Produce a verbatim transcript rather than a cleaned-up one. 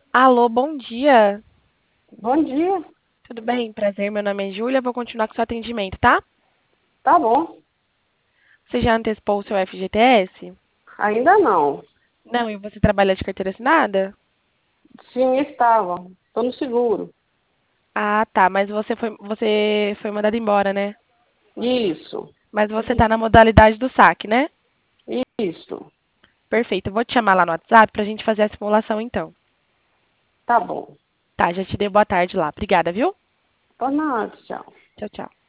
Alô, bom dia. Bom dia. Tudo bem? Prazer, meu nome é Júlia. Vou continuar com o seu atendimento, tá? Tá bom. Você já antecipou o seu F G T S? Ainda não. Não, e você trabalha de carteira assinada? Sim, estava. Estou no seguro. Ah, tá. Mas você foi, você foi mandado embora, né? Isso. Mas você tá na modalidade do saque, né? Isso. Perfeito. Eu vou te chamar lá no WhatsApp pra gente fazer a simulação, então. Tá bom. Tá, já te dei boa tarde lá. Obrigada, viu? Por nada, tchau. Tchau, tchau.